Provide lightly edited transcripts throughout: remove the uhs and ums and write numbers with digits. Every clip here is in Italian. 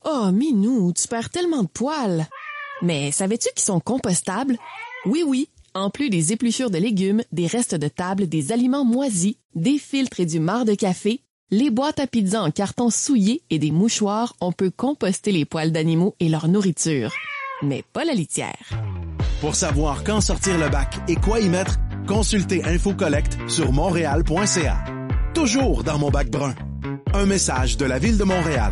Oh, Minou, tu perds tellement de poils! Mais savais-tu qu'ils sont compostables? Oui, en plus des épluchures de légumes, des restes de table, des aliments moisis, des filtres et du marc de café, les boîtes à pizza en carton souillé et des mouchoirs, on peut composter les poils d'animaux et leur nourriture. Mais pas la litière. Pour savoir quand sortir le bac et quoi y mettre, consultez InfoCollect sur montréal.ca. Toujours dans mon bac brun. Un message de la Ville de Montréal.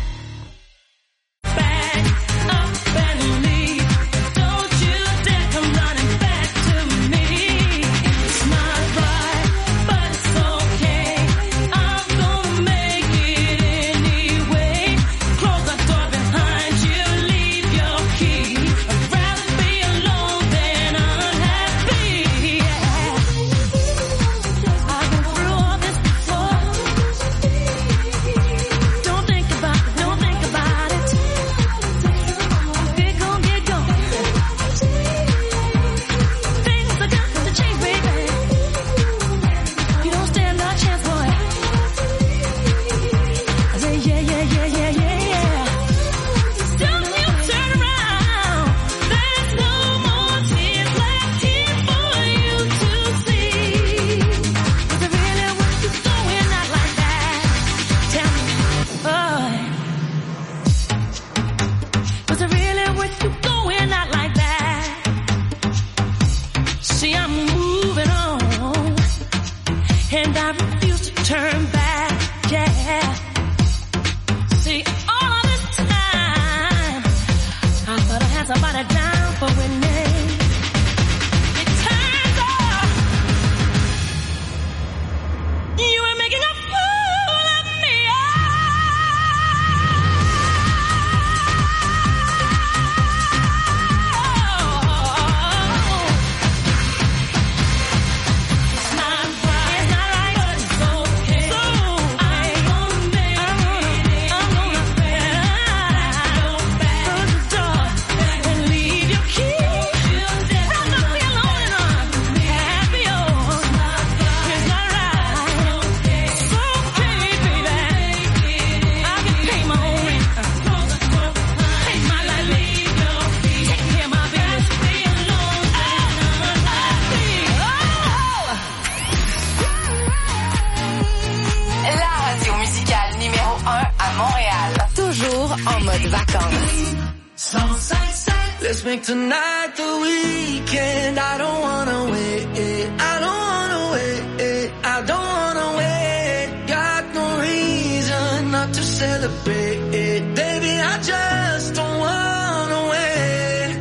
Tonight the weekend, I don't wanna wait, I don't wanna wait, I don't wanna wait. Got no reason not to celebrate, baby, I just don't wanna wait.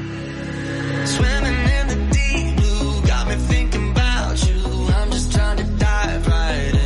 Swimming in the deep blue, got me thinking about you, I'm just trying to dive right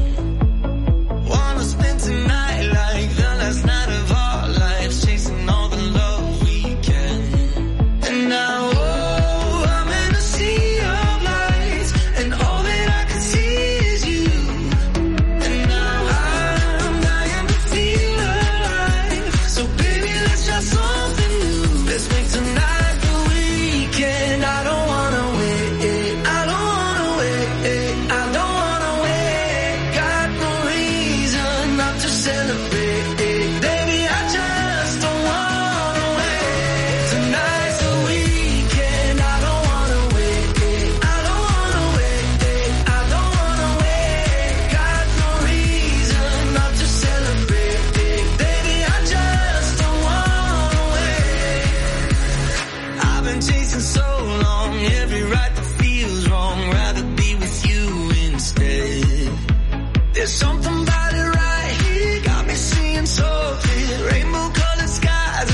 in. Wanna spend tonight like the last night of our lives, chasing all the love we can. Now, oh, I'm in a sea of lights, and all that I can see is you. And now I'm dying to feel alive. So baby, let's try something new. Let's make tonight the weekend. I don't wanna wait, I don't wanna wait, I don't wanna wait. Got no reason not to celebrate, baby, I just don't wanna wait. Tonight's the weekend, I don't wanna wait, I don't wanna wait, I don't wanna wait. Got no reason not to celebrate, baby, I just don't wanna wait. I've been chasing so long, every right that feels wrong, rather be with you instead. There's something about it right here, got me seeing so clear, rainbow colored skies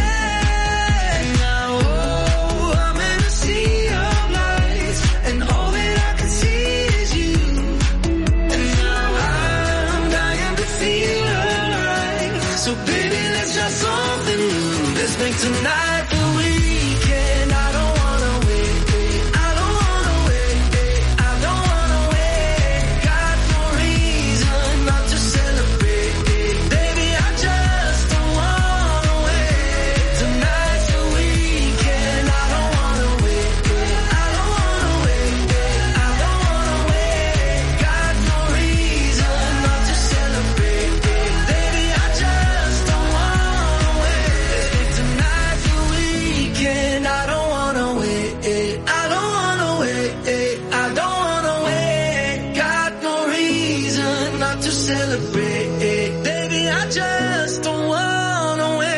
ahead. Now, oh, I'm in a sea of lights, and all that I can see is you. And now I'm dying to feel alive. So baby, let's try something new. Let's make tonight the weekend. I don't wanna wait, I don't wanna wait, I don't wanna wait. Got no reason not to celebrate, baby, I just don't wanna wait. Tonight's the weekend. I don't wanna wait, I don't wanna wait, I don't wanna wait. Got no reason not to celebrate, baby, I just don't wanna just don't wanna wait.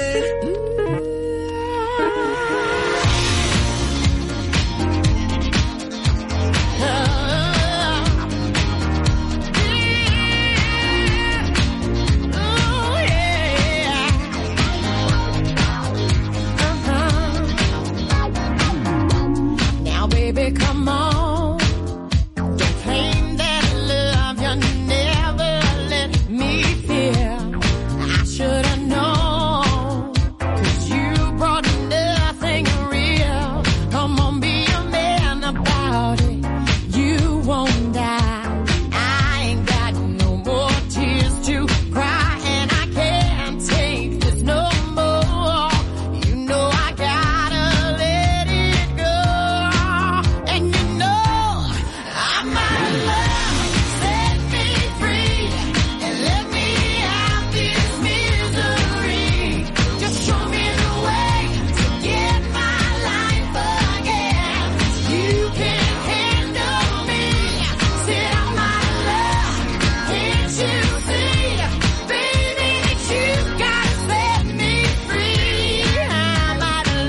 Now, baby, come on. Don't claim that love you never let me feel. I should have known, 'cause you brought nothing real. Come on, be a man about it. You won't die. I ain't got no more tears to cry, and I can't take this no more. You know I gotta let it go. And you know I'm out of love. Set me free and let me out this misery. Just show me the way to get my life again. You can't handle me. Said I'm out of love. Can't you see, baby, that you gotta set me free? I'm out of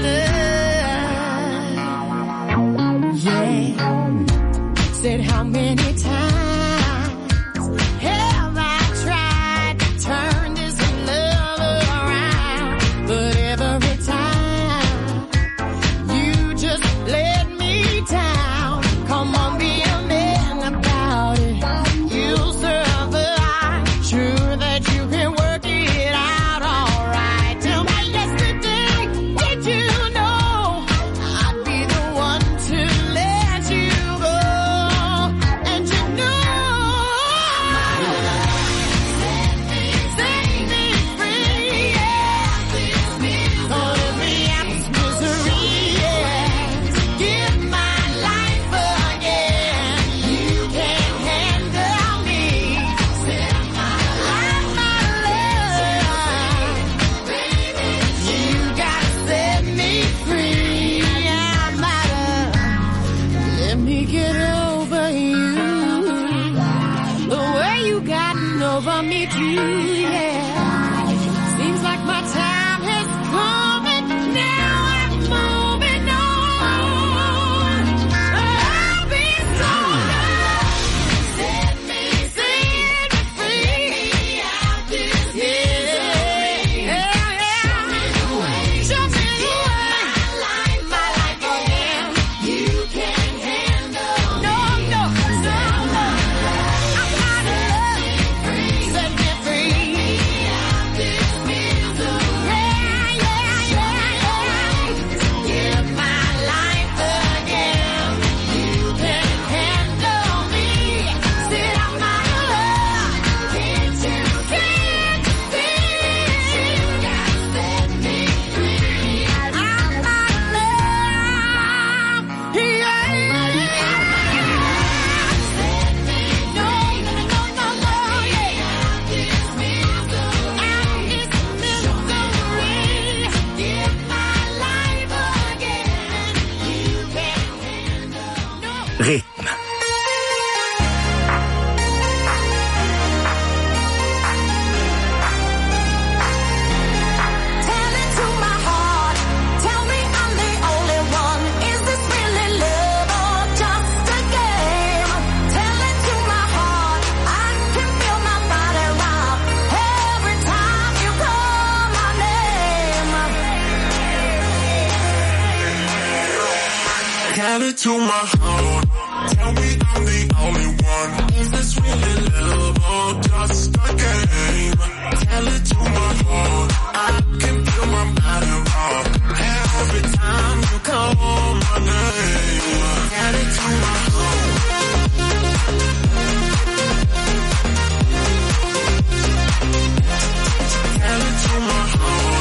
love. Yeah. Said how many times have I tried to turn this love around? But every time you just let me down. Come on, be a man about it. You'll survive. Sure that you can work it out all right. Tell me yesterday, did you know I'd be the one to let you go? And you know set me free, yeah. Gonna let me out this misery, yeah. Give my life again. You can't handle me. Said I'm out of love. Baby, you gotta set me free. I'm out of. Let me get over you. The way you gotten over me too, yeah. Seems like my time has come and now I'm moving on. I'll be so good. Set me free. Out this misery. Yeah. Show me the way. My life again. You can't handle me. No. So I'm out of love. Set me free. Out this misery. Yeah. Give my life again. You can't handle me. Said I'm out of love. Can't you see? You gotta set me free. I'm out of love. Yeah. Set me no, yeah. Out this misery. Give my life again. You can't handle no. Ritmo. Tell it to my heart. Tell me I'm the only one. Is this really love or just a game? Tell it to my heart. I can feel my body rock every time you call my name. Tell it to my heart. Tell me I'm the only one. Is this really love or just a game? Tell it to my heart. I can feel my body rock every time you call my name. Tell it to my heart. Tell it to my heart.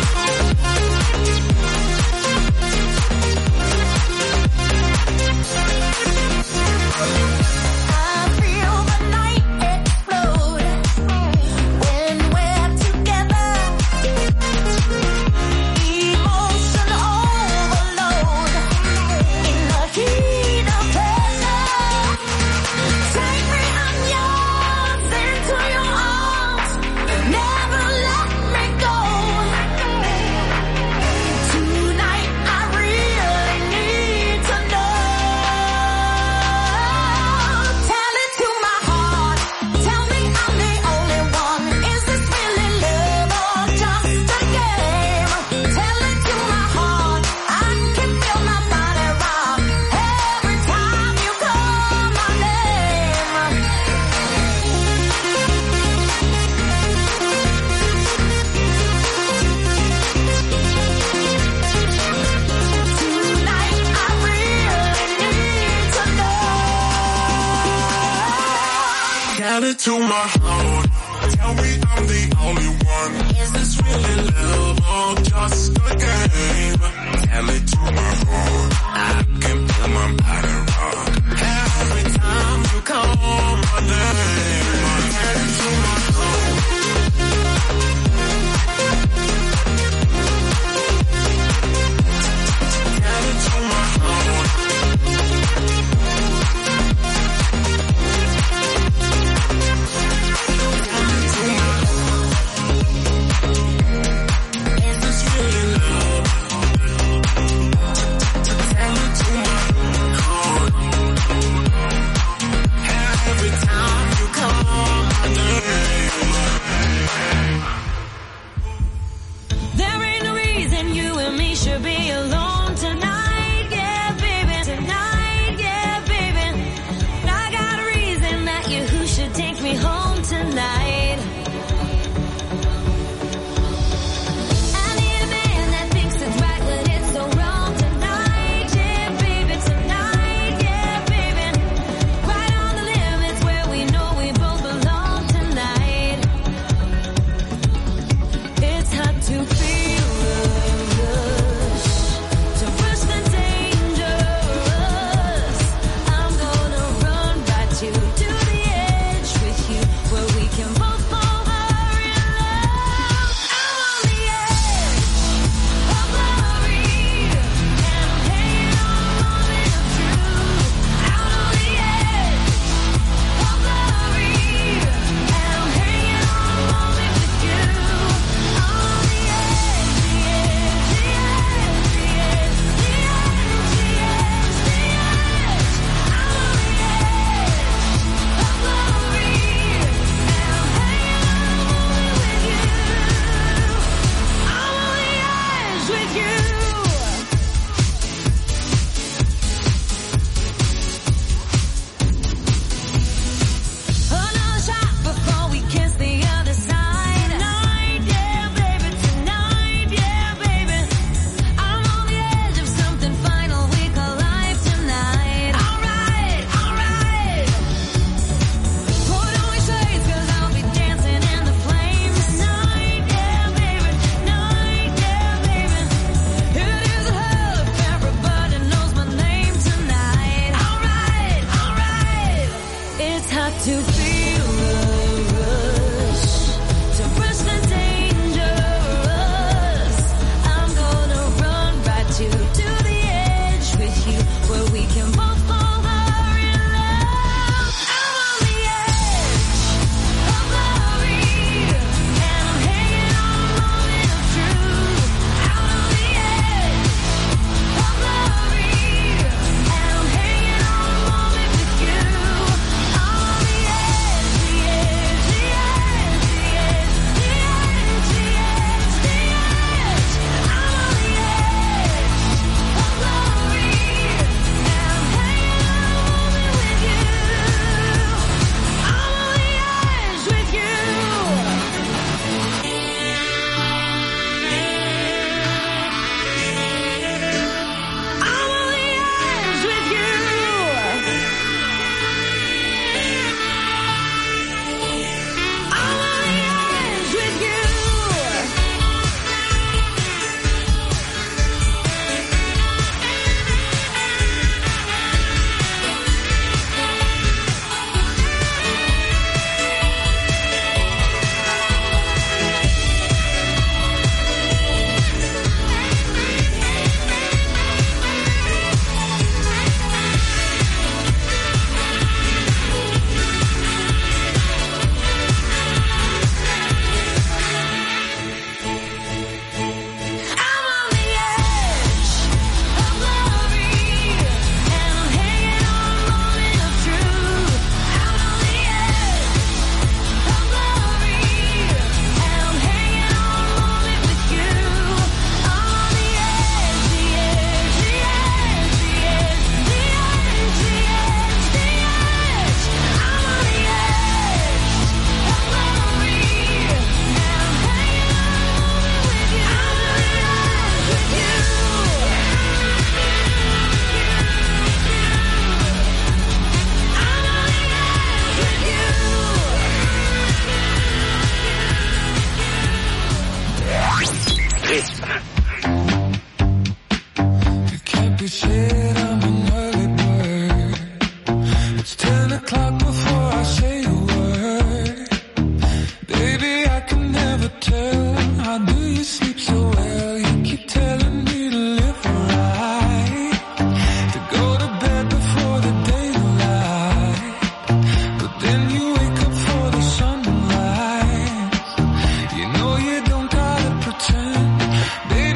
I feel the night explode when we're together. Added to my heart. Tell me I'm the only one. Is this really love or just a game? Tell it to my heart. I can feel my body rock. Every time you call my name. Add it to my heart. Add it to my heart. Rythme. You can't be shit, I'm an early bird. It's 10 o'clock before I say a word. Baby, I can never tell. How do you sleep so well? You keep telling me to live right, to go to bed before the daylight. But then you wake up for the sunrise. You know you don't gotta pretend. Baby,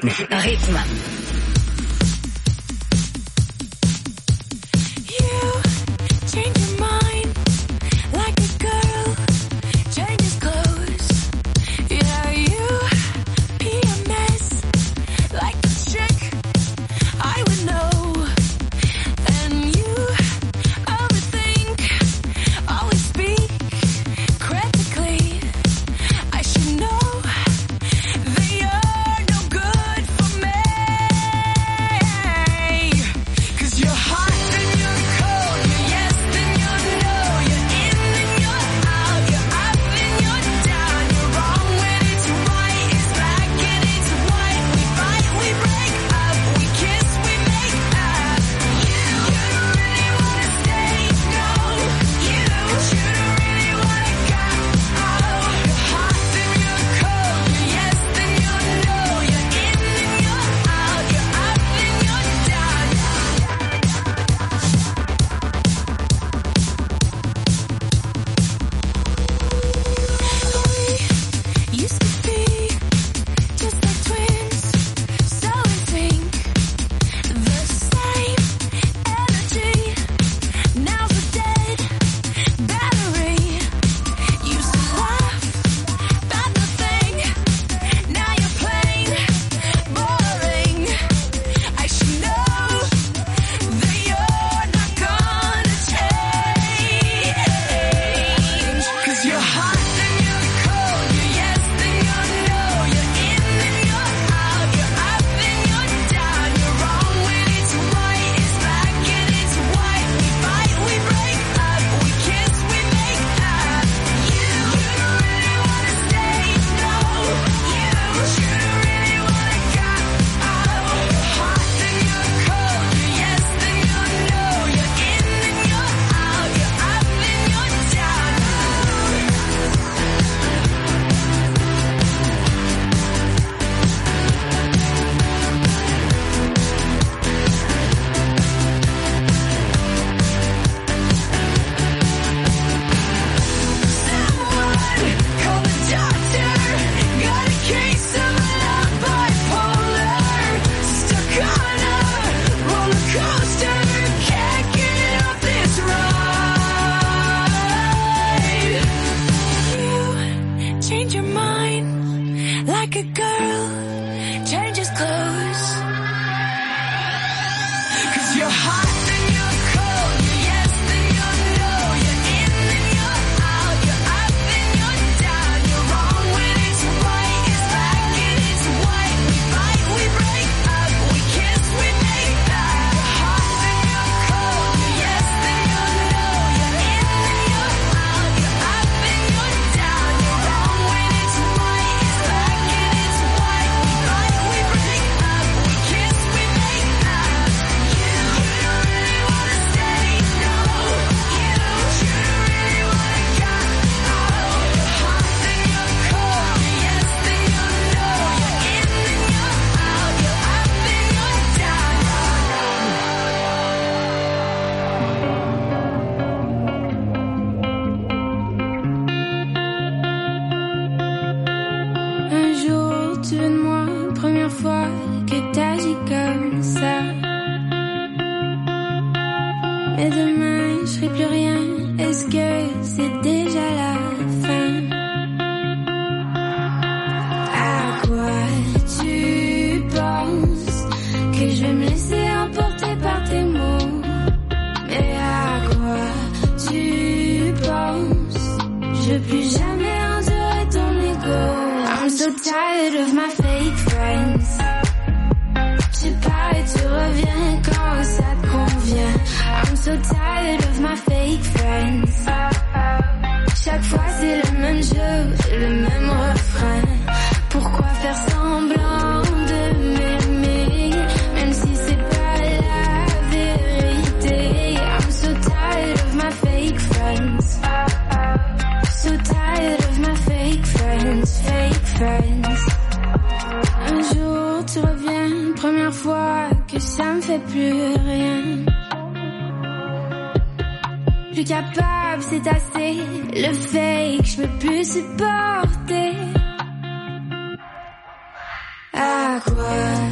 Rythme. Plus capable, c'est assez. Le fake, je peux plus supporter. À quoi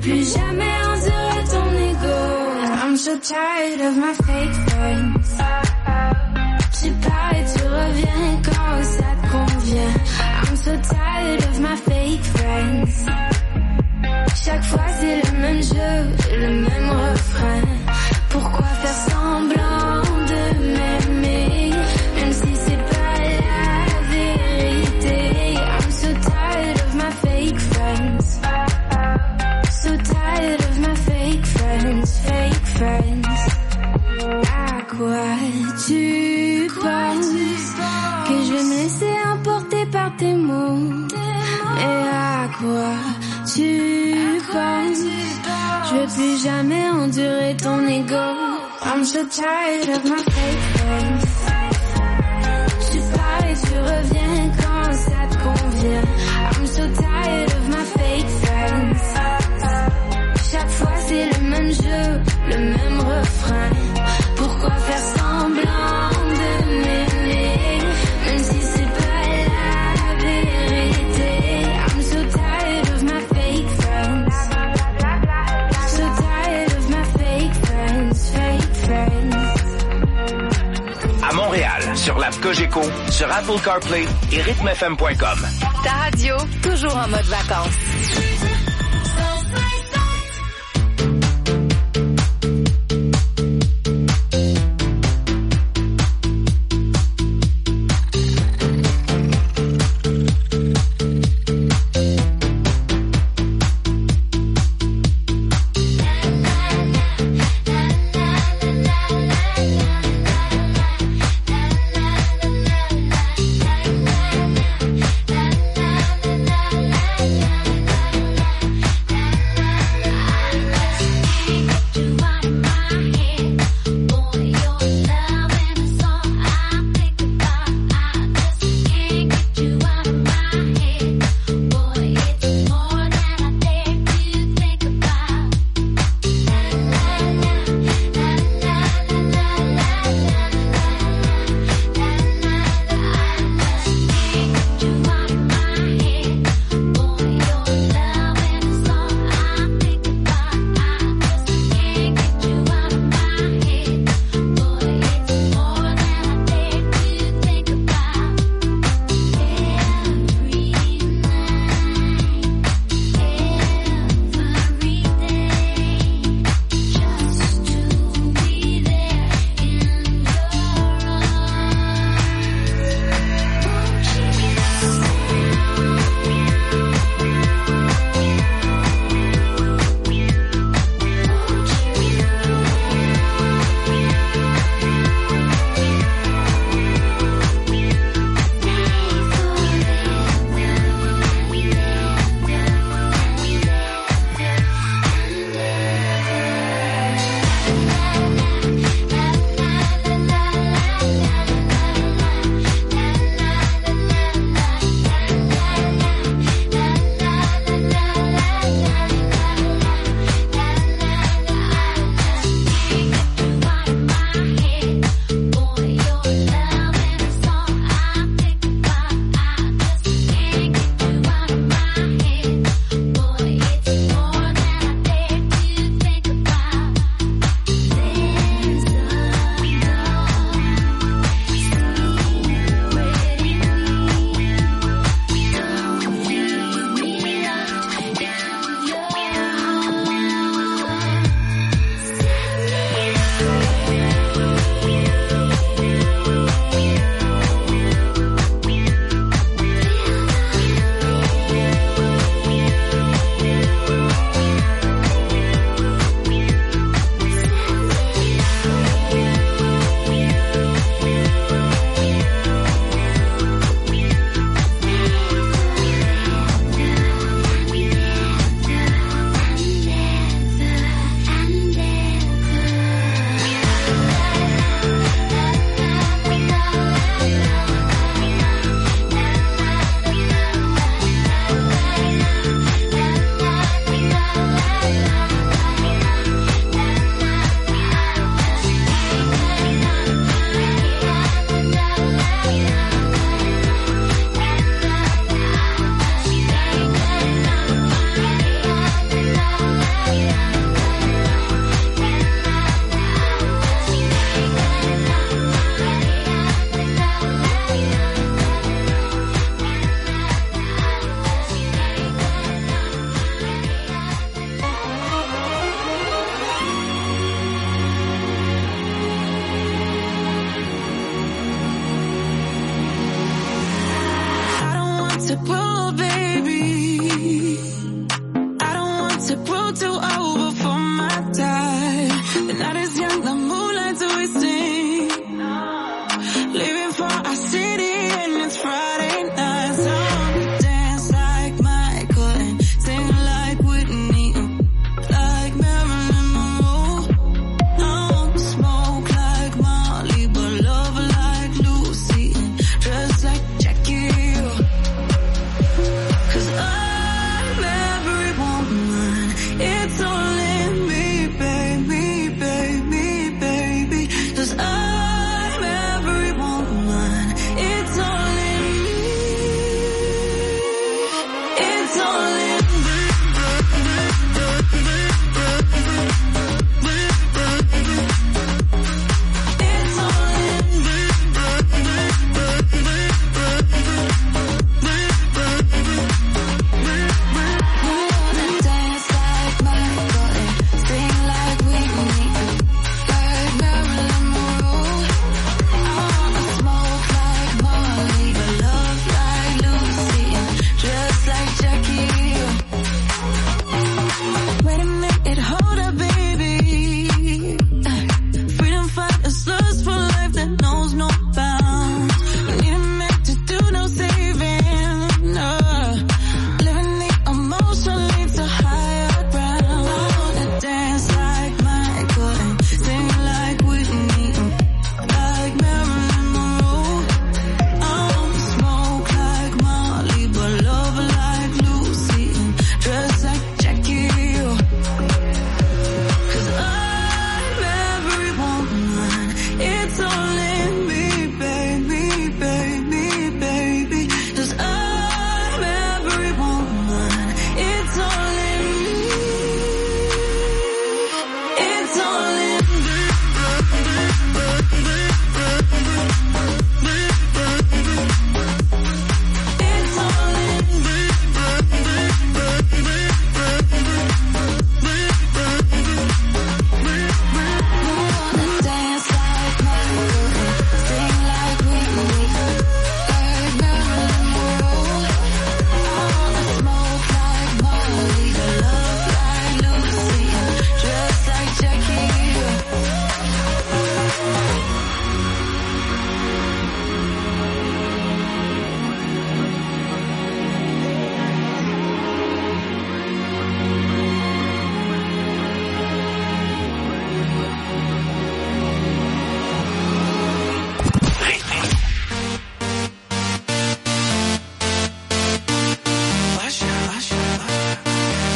plus jamais endurer ton ego. I'm so tired of my fake friends. Tu pars et tu reviens quand ça te convient. I'm so tired of my fake friends. Chaque fois c'est le même jeu, le même refrain. Pourquoi faire semblant de m'aimer, même si c'est pas la vérité? I'm so tired of my fake friends. So tired of my fake friends, fake friends. À quoi tu penses que je vais me laisser emporter par tes mots? Et à quoi tu penses? Je veux plus jamais endurer ton ego. I'm so tired of my fake friends. Tu pars et tu reviens quand ça te convient. I'm so tired of my fake friends. Chaque fois c'est le même jeu, le même refrain. Pourquoi faire semblant de m'aimer, même si c'est pas la vérité? I'm so tired of my fake friends. So tired of my fake friends, fake friends. À Montréal, sur l'app Cogeco, sur Apple CarPlay et rythmefm.com. Ta radio, toujours en mode vacances.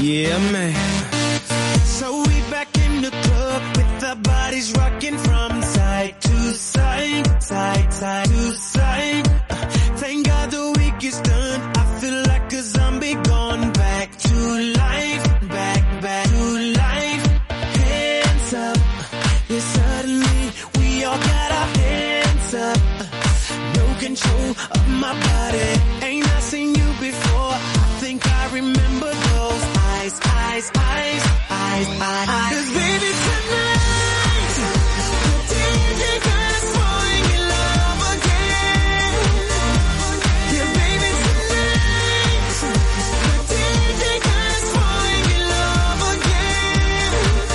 Yeah, man. So we back in the club with our bodies rocking from side to side, side to side. Thank God the week is done. I feel like a zombie gone back to life, back to life. Hands up, yeah, suddenly we all got our hands up. No control of my body. Ain't I seen you before? I think I remember those eyes. 'Cause baby tonight, the DJ got us falling in love again. Yeah, baby tonight, the DJ got us falling in love again.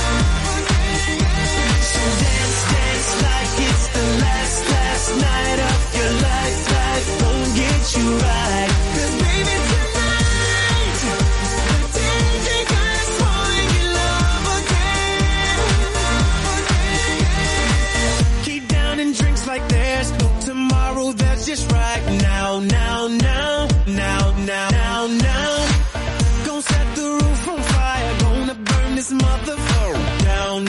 So dance like it's the last night of your life. Life won't get you right. 'Cause baby tonight, the DJ got us falling in love again. Keep down and drinks like there's no tomorrow. That's just right now. Gonna set the roof on fire. Gonna burn this motherfucker down.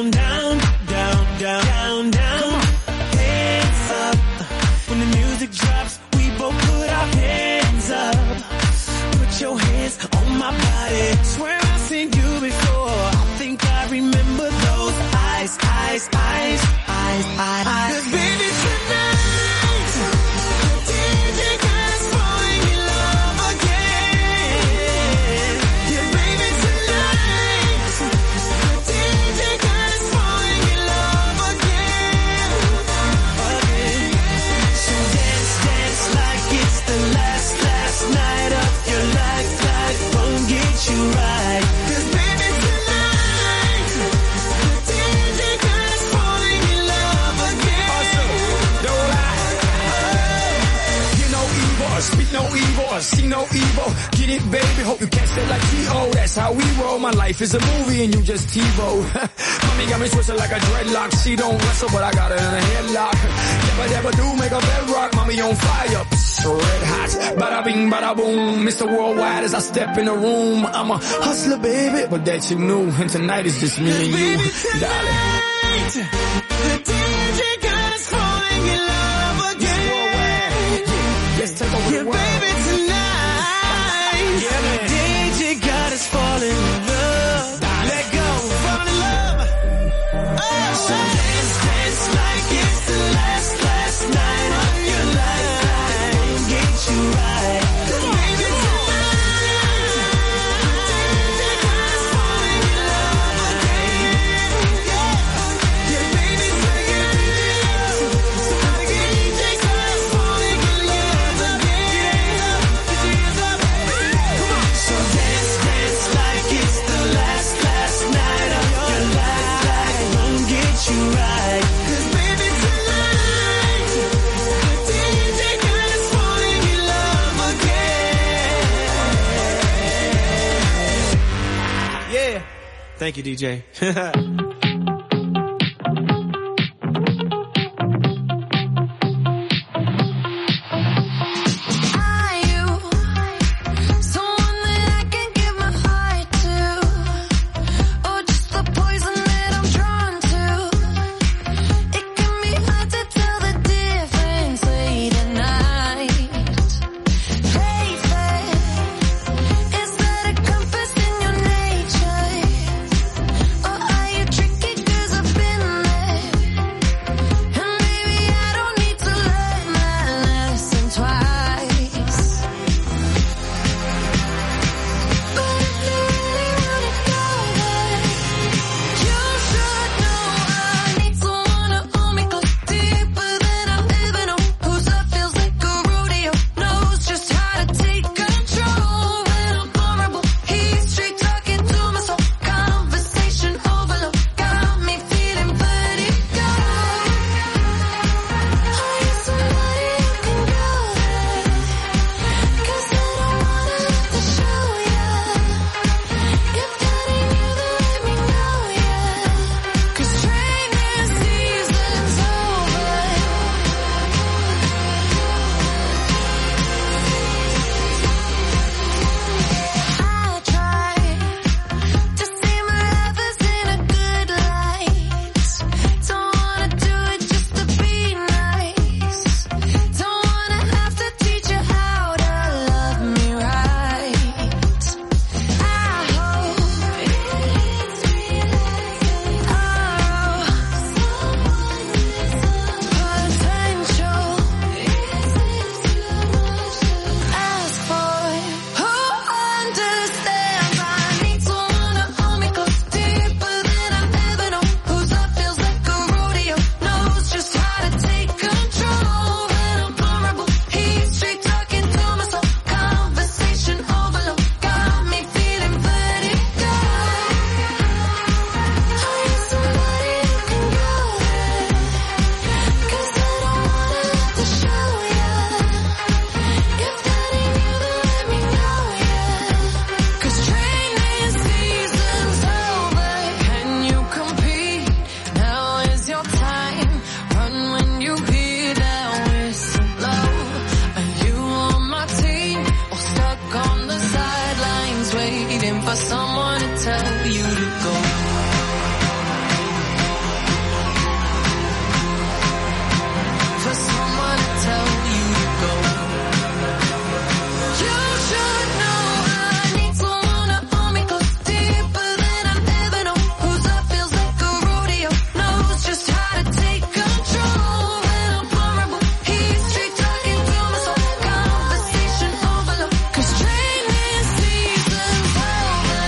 Come on, hands up. When the music drops, we both put our hands up. Put your hands on my body. Swear I've seen you before. I think I remember those eyes. 'Cause baby tonight, the DJ got us falling in love again. Yeah, baby tonight, the DJ got us falling in love again. So dance like it's the last night of your life. Life won't get you right. 'Cause baby tonight, the DJ got us falling in love again. Don't lie. You know evil, speak no evil, see no evil. Get it, baby, hope you catch that like T.O. That's how we roll. My life is a movie and you just TiVo. Mommy got me twisted like a dreadlock. She don't wrestle, but I got her in a headlock. Never do make a bedrock. Mommy on fire, red hot. Bada bing, bada boom. Mr. Worldwide as I step in the room. I'm a hustler, baby, but that you knew. And tonight is just me and you, darling. The DJ got us falling in love again. Let's take over the Yeah, world. baby tonight, the DJ got us falling in love. Let go, fall in love. So dance like it's the last night of your life. Won't get you right. 'Cause baby tonight, the DJ got us falling in love again. Yeah, baby tonight, the DJ got us falling in love again. So dance like it's the last night of your life. Life won't get you right. 'Cause baby tonight, the DJ got us falling in love again. Yeah. Thank you, DJ. Are you someone that I can give my heart to, or just the poison that I'm drawn to? It can be hard to tell the difference late at night. Faithless, is that a compass in your nature, or are you for someone to tell you to go. For someone to tell you to go. You should know I need someone to hold me close, deeper than I've ever known. Whose love feels like a rodeo, knows just how to take control. When I'm vulnerable, he's straight talking to my soul. Conversation overload, 'cause training season's over.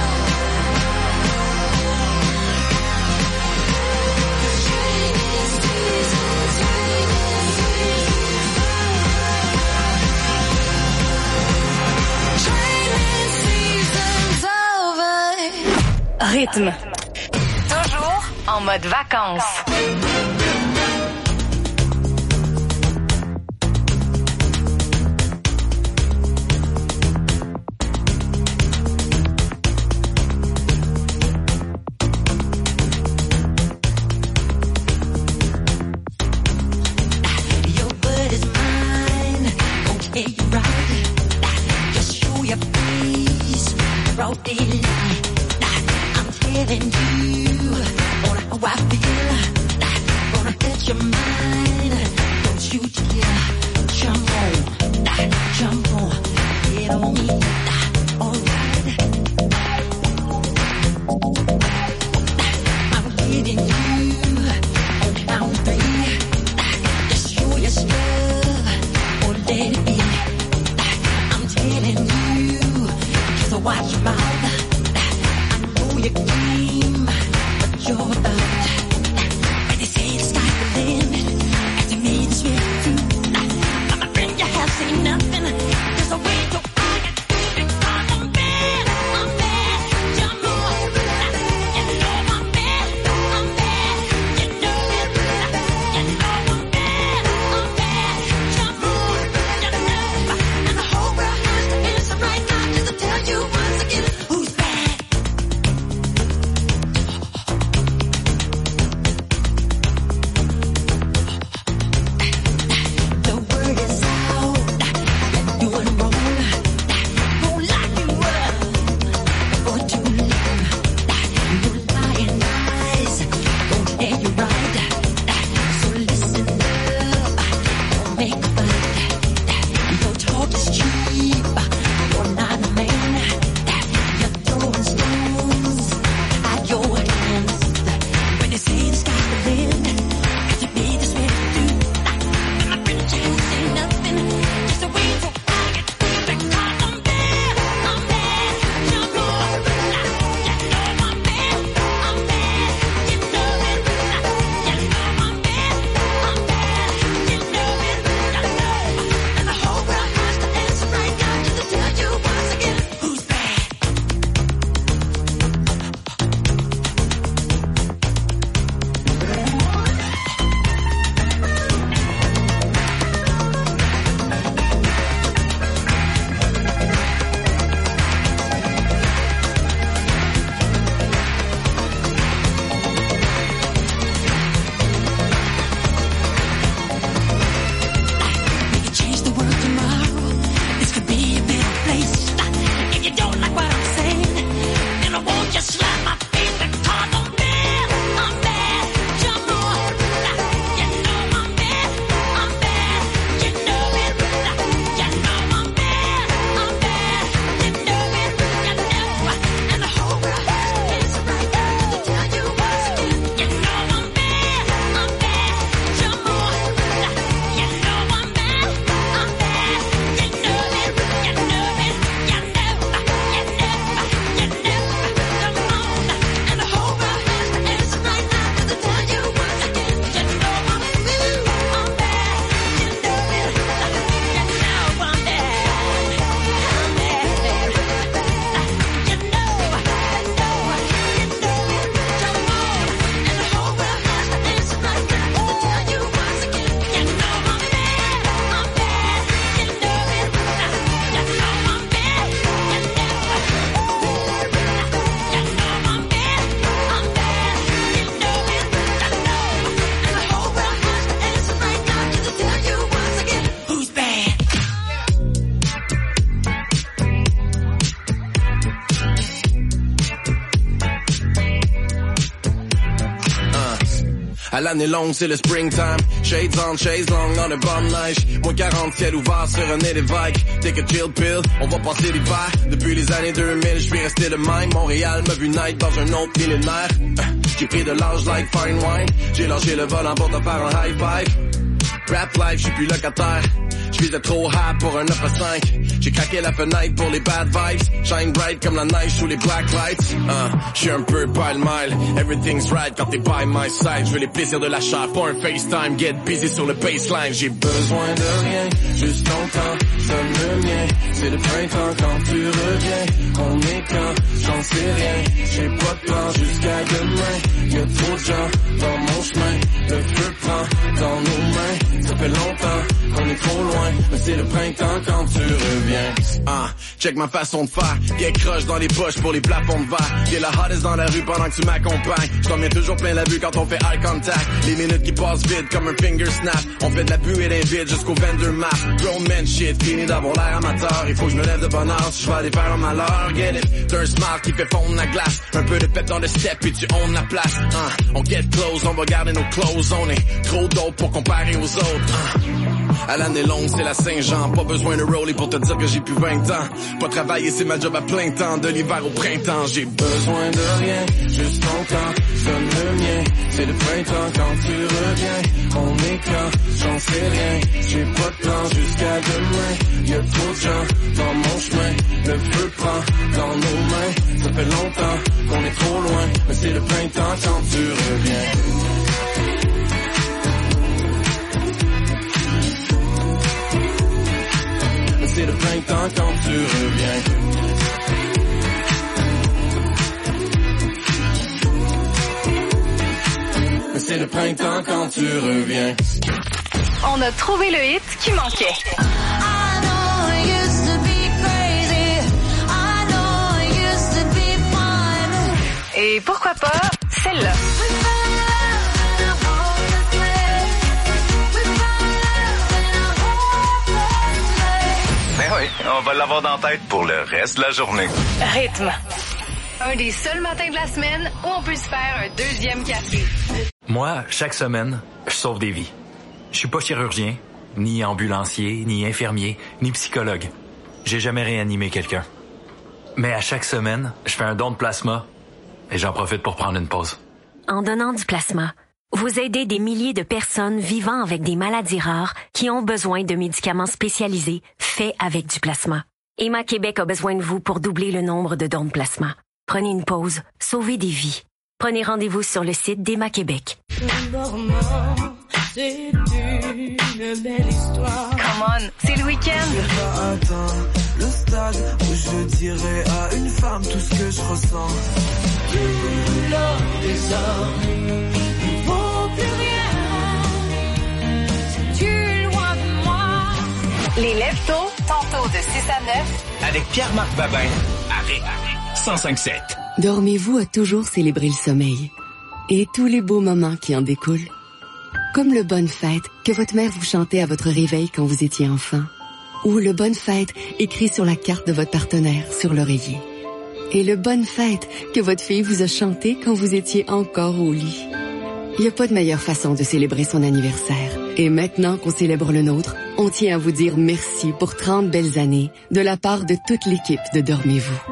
Rythme. Toujours en mode vacances. Your word is mine, okay, you're right. Just show your face, broad daylight. I'm telling you how I feel. Gonna get your mind, don't you dare jump on, get on me, alright. I'm getting you on count three. Just show your stuff or let it be. I'm telling you, just watch your mouth. I know your game, but you're about. They say the sky's the limit, and to me it's really true. My friend, you have seen nothing. There's a way to find it. À l'année longue, c'est le springtime. Shades on, shades long, dans le bord de neige. Moins 40, ciel ouvert sur un nez d'évêque. Take a chill pill, on va passer l'hiver. Depuis les années 2000, je suis resté le même. Montréal m'a vu naître dans un autre millénaire. J'ai pris de l'âge like fine wine. J'ai lâché le volant pour te faire un high five. Rap life, j'suis plus locataire. J'visais trop hard pour un 9 à 5. J'ai craqué la fenêtre pour les bad vibes. Shine bright comme la neige sous les black lights. J'suis un peu pile-mile. Everything's right quand t'es by my side. J'veux les plaisirs de la chair, pas un FaceTime. Get busy sur le baseline. J'ai besoin de rien, juste ton temps. Donne le mien, c'est le printemps quand tu reviens. On est quand, j'en sais rien. J'ai pas de plan jusqu'à demain. Y'a trop de gens dans mon chemin. Le feu prend dans nos mains. Ça fait longtemps qu'on est trop loin, mais c'est le printemps quand tu reviens. Check ma façon de faire. Bien croche dans les poches pour les plafonds de verre. Y'a la hottest dans la rue pendant que tu m'accompagnes. J't'en mets toujours plein la vue quand on fait eye contact. Les minutes qui passent vite comme un finger snap. On fait de la buée d'invite jusqu'au vendor map. Grown man shit, fini d'avoir l'air amateur. Il faut que je me lève de bonne heure si je vais aller faire un malheur. Get it? T'as un smile qui fait fondre la glace. Un peu de pep dans le step et tu own la place. On get close, on va garder nos clothes. On est trop dope pour comparer aux autres. À l'année longue, c'est la Saint-Jean. Pas besoin de rollie pour te dire que j'ai plus 20 ans. Pas travailler, c'est ma job à plein temps. De l'hiver au printemps, j'ai besoin de rien. Juste ton temps, donne le mien. C'est le printemps quand tu reviens. On est quand, j'en sais rien. J'ai pas de plan jusqu'à demain. Y'a trop de gens dans mon chemin. Le feu prend dans nos mains. Ça fait longtemps qu'on est trop loin. Mais c'est le printemps quand tu reviens. C'est le printemps quand tu reviens. C'est le printemps quand tu reviens. On a trouvé le hit qui manquait. Et pourquoi pas celle-là. Ben oui, on va l'avoir dans la tête pour le reste de la journée. Rythme. Un des seuls matins de la semaine où on peut se faire un deuxième café. Moi, chaque semaine, je sauve des vies. Je suis pas chirurgien, ni ambulancier, ni infirmier, ni psychologue. J'ai jamais réanimé quelqu'un. Mais à chaque semaine, je fais un don de plasma et j'en profite pour prendre une pause. En donnant du plasma, vous aidez des milliers de personnes vivant avec des maladies rares qui ont besoin de médicaments spécialisés faits avec du plasma. Emma Québec a besoin de vous pour doubler le nombre de dons de plasma. Prenez une pause, sauvez des vies. Prenez rendez-vous sur le site d'Emma Québec. C'est une belle histoire. Come on, c'est le week-end. Je vais pas atteindre le stade où je dirai à une femme tout ce que je ressens. Tout l'or des hommes ne vaut plus rien. C'est-tu loin de moi? Les Lève-Tôt, tantôt de 6 à 9. Avec Pierre-Marc Babin, à Rythme 105.7. Dormez-vous a toujours célébré le sommeil et tous les beaux moments qui en découlent. Comme le Bonne Fête que votre mère vous chantait à votre réveil quand vous étiez enfant. Ou le Bonne Fête écrit sur la carte de votre partenaire sur l'oreiller. Et le Bonne Fête que votre fille vous a chanté quand vous étiez encore au lit. Il n'y a pas de meilleure façon de célébrer son anniversaire. Et maintenant qu'on célèbre le nôtre, on tient à vous dire merci pour 30 belles années de la part de toute l'équipe de Dormez-vous.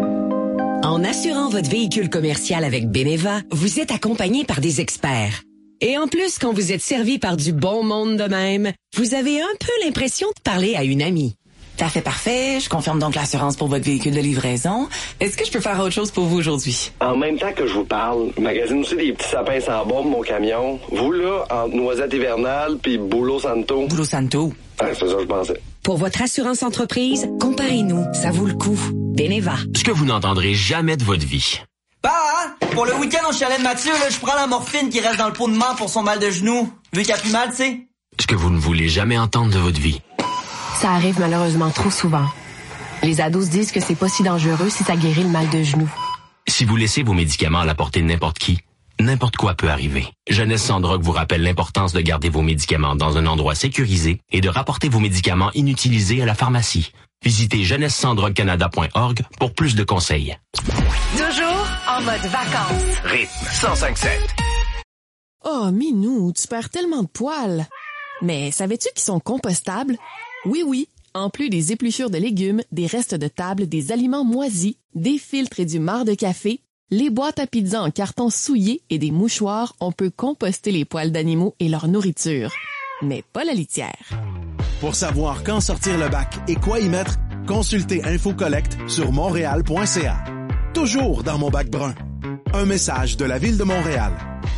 En assurant votre véhicule commercial avec Beneva, vous êtes accompagné par des experts. Et en plus, quand vous êtes servi par du bon monde de même, vous avez un peu l'impression de parler à une amie. Parfait. Je confirme donc l'assurance pour votre véhicule de livraison. Est-ce que je peux faire autre chose pour vous aujourd'hui? En même temps que je vous parle, je magasine aussi des petits sapins sans bois pour mon camion. Vous, là, entre Noisette Hivernale puis Boulot Santo. Boulot Santo? Ouais, c'est ça que je pensais. Pour votre assurance entreprise, comparez-nous. Ça vaut le coup. Beneva. Ce que vous n'entendrez jamais de votre vie. Pour le week-end au chalet de Mathieu, là, je prends la morphine qui reste dans le pot de menthe pour son mal de genou. Vu qu'il a plus mal, tu sais. Ce que vous ne voulez jamais entendre de votre vie. Ça arrive malheureusement trop souvent. Les ados se disent que c'est pas si dangereux si ça guérit le mal de genou. Si vous laissez vos médicaments à la portée de n'importe qui, n'importe quoi peut arriver. Jeunesse sans drogue vous rappelle l'importance de garder vos médicaments dans un endroit sécurisé et de rapporter vos médicaments inutilisés à la pharmacie. Visitez jeunesse-sans-drogue-canada.org pour plus de conseils. Toujours en mode vacances. Rythme 105.7. Oh, Minou, tu perds tellement de poils! Mais savais-tu qu'ils sont compostables? Oui, oui! En plus des épluchures de légumes, des restes de table, des aliments moisis, des filtres et du marc de café, les boîtes à pizza en carton souillé et des mouchoirs, on peut composter les poils d'animaux et leur nourriture. Mais pas la litière. Pour savoir quand sortir le bac et quoi y mettre, consultez InfoCollect sur montréal.ca. Toujours dans mon bac brun. Un message de la Ville de Montréal.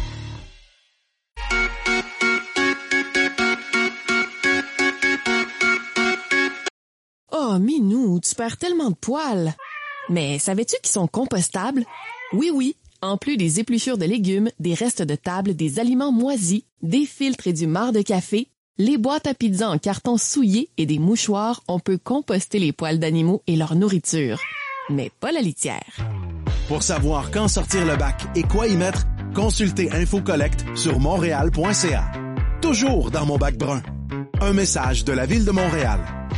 Oh, Minou, tu perds tellement de poils! Mais savais-tu qu'ils sont compostables? Oui, oui! En plus des épluchures de légumes, des restes de table, des aliments moisis, des filtres et du marc de café, les boîtes à pizza en carton souillé et des mouchoirs, on peut composter les poils d'animaux et leur nourriture. Mais pas la litière. Pour savoir quand sortir le bac et quoi y mettre, consultez InfoCollect sur montréal.ca. Toujours dans mon bac brun. Un message de la Ville de Montréal.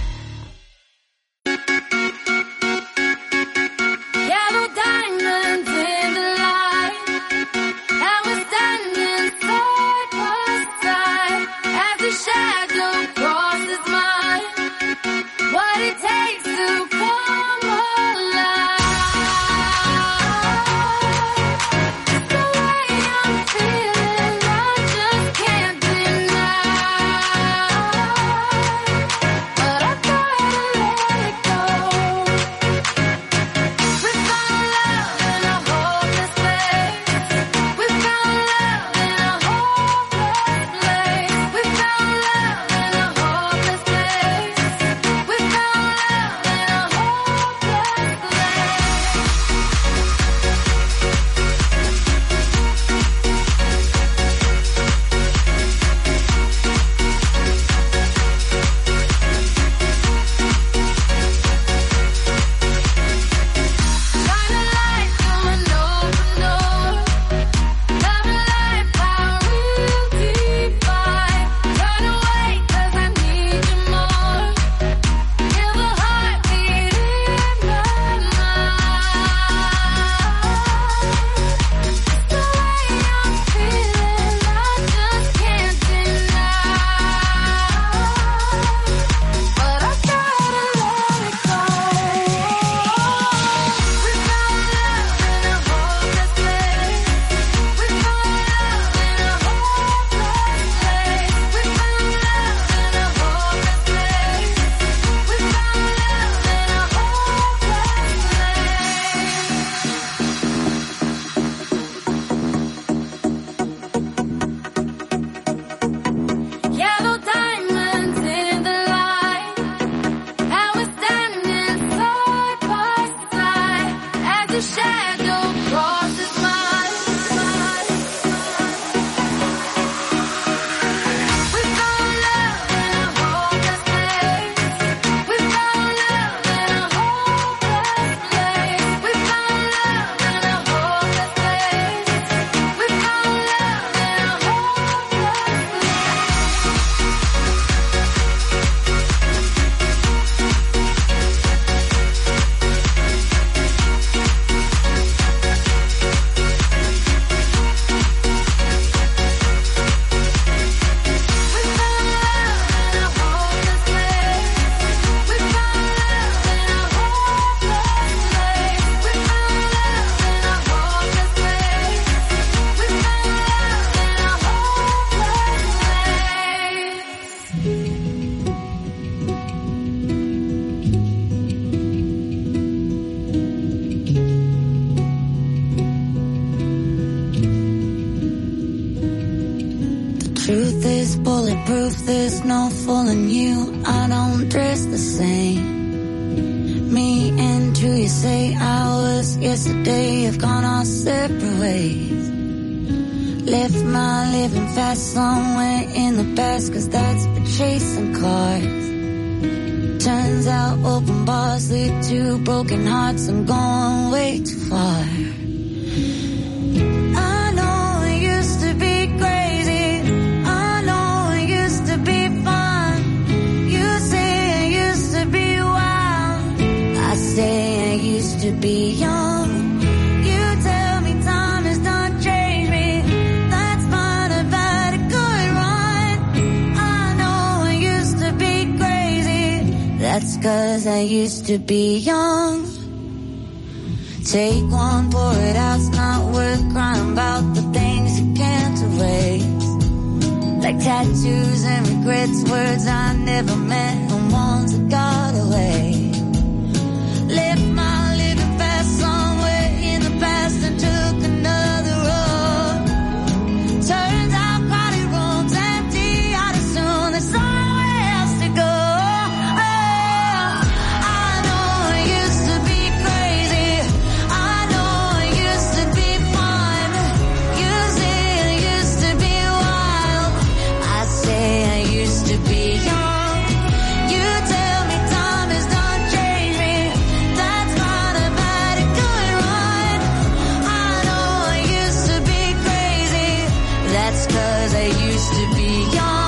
Truth is bulletproof, there's no fooling you. I don't dress the same. Me and you, you say hours yesterday have gone our separate ways. Left my living fast somewhere in the past, 'cause that's been chasing cars. Turns out open bars lead to broken hearts. I'm going way too far. To be young, you tell me time has not changed me. That's fine to 'cause I used to be young. Take one, pour it out, it's not worth crying about the things you can't erase. Like tattoos and regrets, words I never meant, and ones that got away. Left my living fast somewhere in the past and took another road. Turns out crowded rooms empty, I'd assume there's somewhere else to go. I know it used to be crazy, I know it used to be fun. You say it used to be wild, I say I used to be young. You tell me time has done changed me, that's fine, I've had a good run. I know I used to be crazy, that's 'cause I used to be young.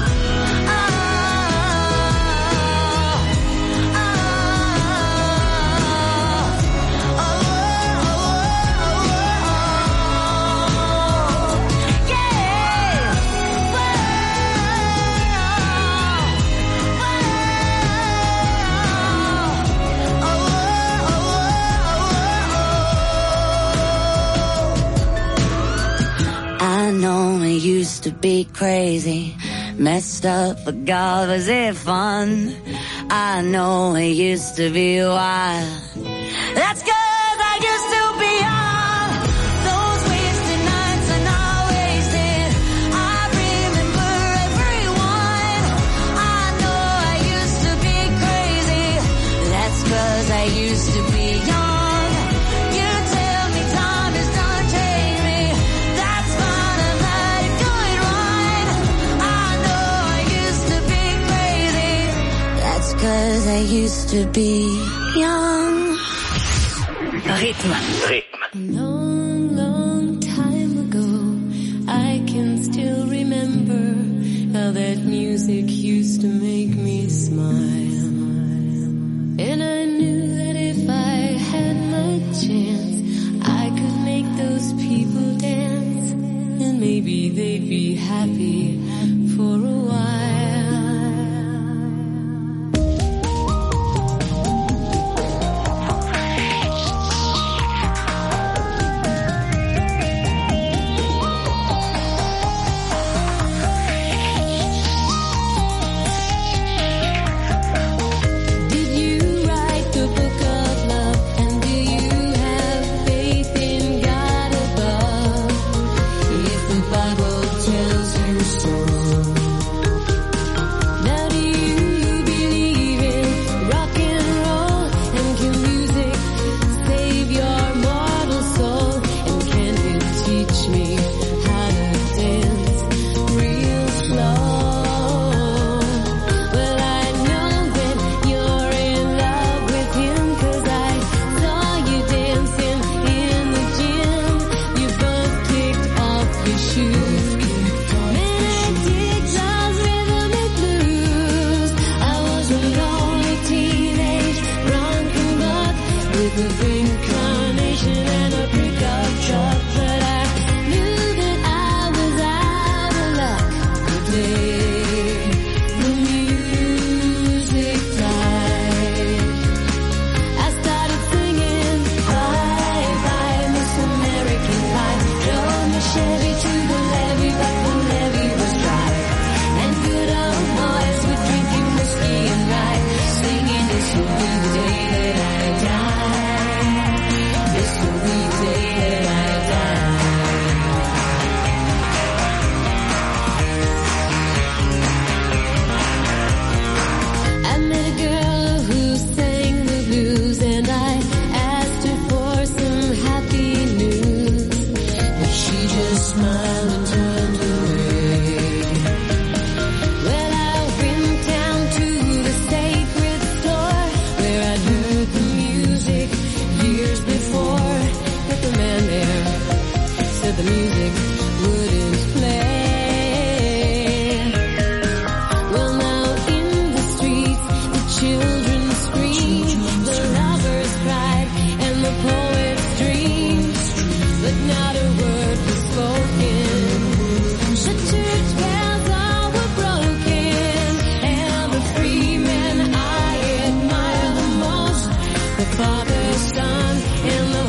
I know I used to be crazy, messed up, but God, was it fun? I know I used to be wild, that's 'cause I used to be young. Those wasted nights are not wasted, I remember everyone. I know I used to be crazy, that's 'cause I used to be young. You tell me time has done changed me, that's fine, I've had a good run. I know I used to be crazy, that's 'cause I used to be young. Rythme. A long, long time ago, I can still remember how that music used to make me smile. And I knew that if I had my chance, I could make those people dance, and maybe they'd be happy for a while. Did you write the book of love, and do you have faith in God above? If the Bible tells you so. Now do you believe in rock and roll, and can music save your mortal soul? And can it teach me how to dance real slow? Well, I know that you're in love with him, 'cause I saw you dancing in the gym. You both kicked off your shoes. Man, I dig those rhythm and blues. I was a lonely teenage drunken buck with a pink carnation and a pickup truck, but I knew that I was out of luck the day the music died. I started singing bye bye Miss American Pie. Drove my Chevy to the levee, but the levee was dry. And good old boys were drinking whiskey and rye, singing this will be the day.